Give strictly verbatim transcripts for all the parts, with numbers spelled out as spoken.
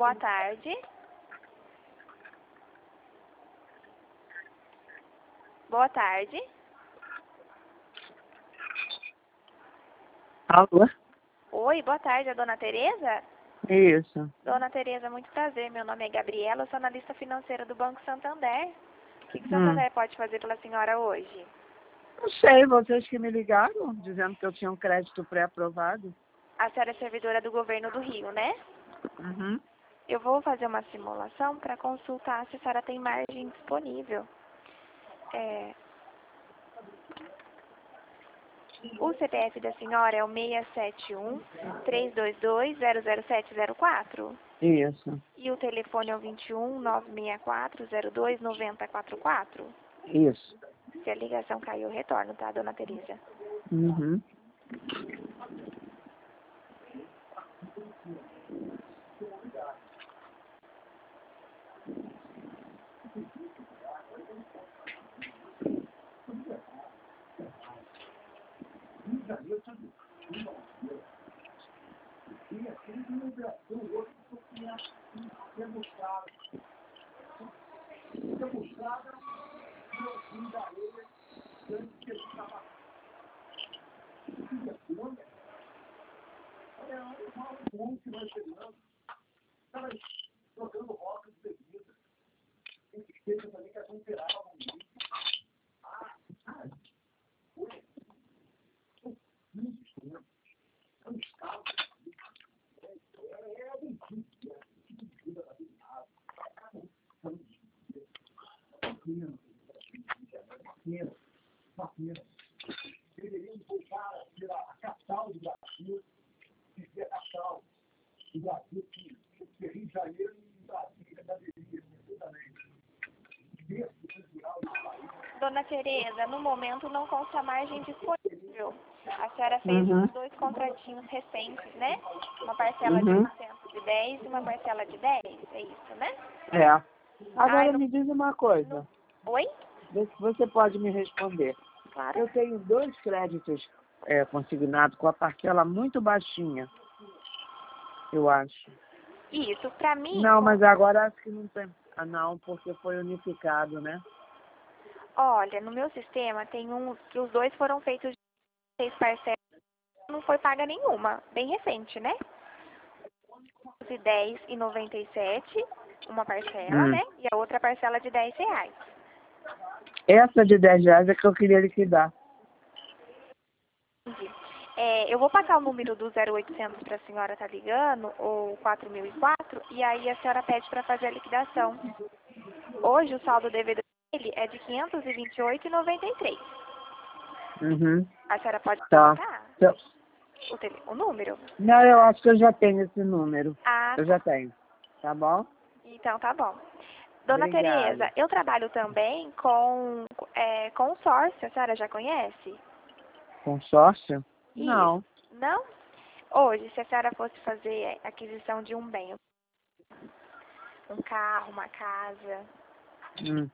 Boa tarde. Boa tarde. Alô? Oi, boa tarde, a dona Tereza? Isso. Dona Tereza, muito prazer. Meu nome é Gabriela, eu sou analista financeira do Banco Santander. O que, que o Hum. Santander pode fazer pela senhora hoje? Não sei, vocês que me ligaram, dizendo que eu tinha um crédito pré-aprovado. A senhora é servidora do governo do Rio, né? Uhum. Eu vou fazer uma simulação para consultar se a senhora tem margem disponível. É... O C P F da senhora é o seis sete um, três dois dois, zero zero sete zero quatro? Isso, E o telefone é o vinte e um, nove seis quatro, zero dois nove zero quatro quatro? isso. Se a ligação cair, eu retorno, tá, dona Tereza? Uhum. Dona Tereza, no momento não consta margem disponível. A senhora fez Uhum. os dois contratinhos recentes, né? Uma parcela de Uhum. oitocentos e dez e uma parcela de dez, é isso, né? É. Agora Ai, no- me diz uma coisa. no- Oi? Vê se você pode me responder. Claro. Eu tenho dois créditos é, consignados com a parcela muito baixinha, eu acho. Isso, pra mim... Não, mas agora acho que não tem. Ah, não, porque foi unificado, né? Olha, no meu sistema tem um que os dois foram feitos de seis parcelas, não foi paga nenhuma, bem recente, né? De dez e noventa e sete, uma parcela, Hum. né? E a outra parcela de dez reais. Essa de dez reais é que eu queria liquidar. Entendi. É, eu vou passar o número do zero oitocentos para a senhora estar ligando, ou quatro mil e quatro, e aí a senhora pede para fazer a liquidação. Hoje o saldo devedor dele é de quinhentos e vinte e oito reais e noventa e três centavos. Uhum. A senhora pode Tá. anotar Então, o, tele, o número? não, eu acho que eu já tenho esse número. Ah, Eu já tenho. Tá bom? então tá bom. Dona Obrigada. Tereza, eu trabalho também com é, consórcio, a senhora já conhece? Consórcio? Isso. Não. Não? Hoje, se a senhora fosse fazer aquisição de um bem, um carro, uma casa, Hum.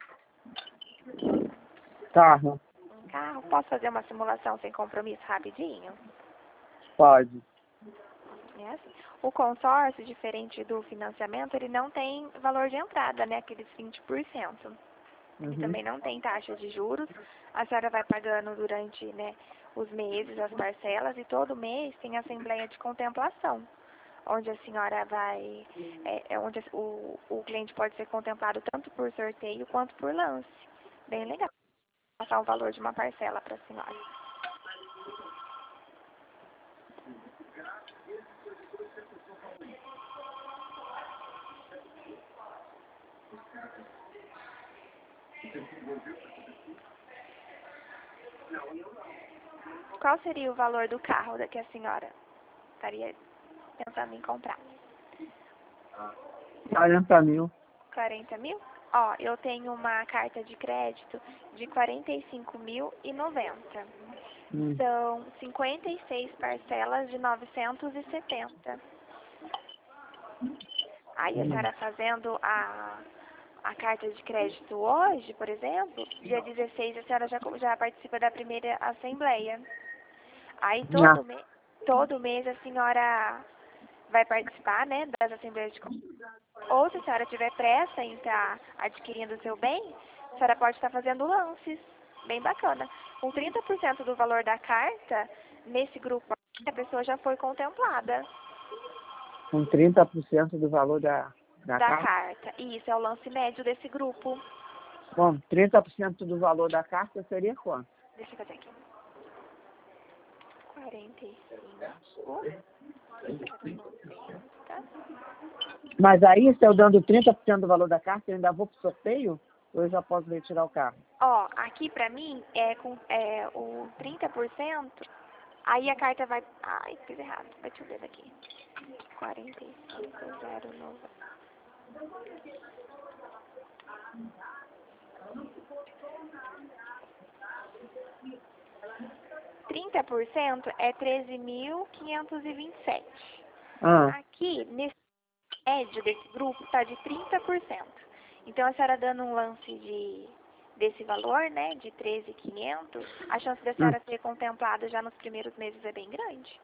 Carro? um carro, posso fazer uma simulação sem compromisso rapidinho? Pode. É assim. O consórcio, diferente do financiamento, ele não tem valor de entrada, né? Aqueles vinte por cento. Ele Uhum. também não tem taxa de juros. A senhora vai pagando durante, né, os meses, as parcelas, e todo mês tem assembleia de contemplação, onde a senhora vai, é, é onde o, o cliente pode ser contemplado tanto por sorteio quanto por lance. Bem legal. Vou passar o valor de uma parcela para a senhora. Qual seria o valor do carro da que a senhora estaria pensando em comprar? quarenta mil. quarenta mil? Ó, eu tenho uma carta de crédito de quarenta e cinco mil e noventa. Hum. São cinquenta e seis parcelas de novecentos e setenta. Aí a Hum. senhora fazendo a, a carta de crédito hoje, por exemplo, dia dezesseis a senhora já, já participa da primeira assembleia. Aí Ah, todo, me, todo mês a senhora vai participar, né, das assembleias de compra. Ou se a senhora tiver pressa em estar adquirindo o seu bem, a senhora pode estar fazendo lances. Bem bacana. Com trinta por cento do valor da carta, nesse grupo a pessoa já foi contemplada. Com trinta por cento do valor da, da, Da carta? carta. Isso, é o lance médio desse grupo. Bom, trinta por cento do valor da carta seria quanto? Deixa eu fazer aqui. quarenta e cinco. noventa. Mas aí, se eu dando trinta por cento do valor da carta, eu ainda vou pro sorteio? Ou eu já posso retirar o carro? Ó, aqui pra mim, é com é, o trinta por cento, aí a carta vai... Ai, fiz errado. Bati o dedo aqui. quarenta e cinco mil e noventa. trinta por cento é treze mil quinhentos e vinte e sete. Ah, Aqui, nesse médio desse grupo, está de trinta por cento. Então, a senhora dando um lance de, desse valor, né, de treze mil e quinhentos, a chance da senhora ser contemplada já nos primeiros meses é bem grande.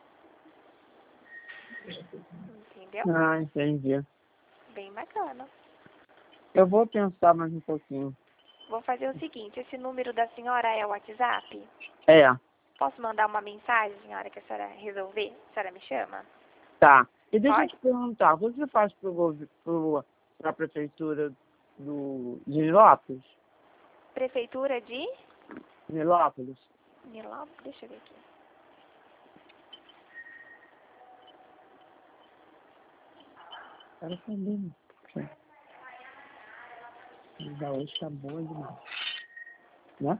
Entendeu? ah, entendi. Bem bacana. Eu vou pensar mais um pouquinho. Vou fazer o seguinte, esse número da senhora é o WhatsApp? É, Posso mandar uma mensagem, senhora, que a senhora resolver? A senhora me chama? tá. E deixa Pode? eu te perguntar, você faz para a prefeitura do, de Nilópolis? Prefeitura de Nilópolis? Nilópolis? Deixa eu ver aqui. Era também. Já hoje tá boa demais. Né?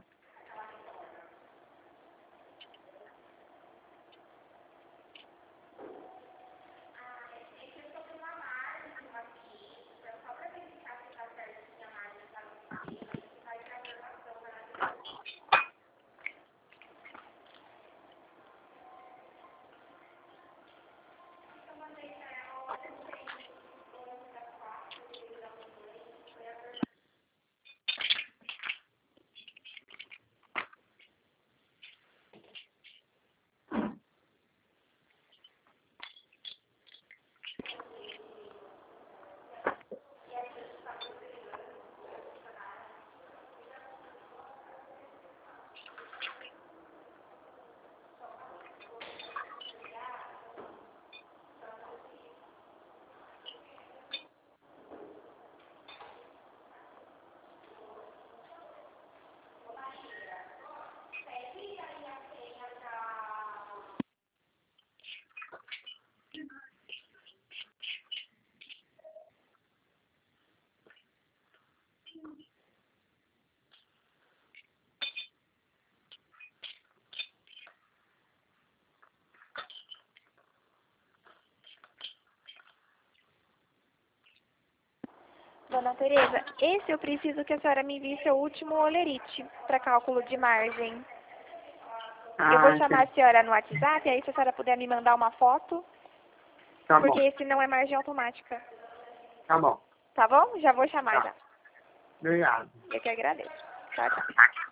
Dona Tereza, esse eu preciso que a senhora me envie seu último olerite para cálculo de margem. Ah, Eu vou chamar entendi. a senhora no WhatsApp, aí se a senhora puder me mandar uma foto, Tá porque bom, esse não é margem automática. tá bom. Tá bom? Já vou chamar Tá. já. Obrigado. Eu que agradeço. Tchau, tchau.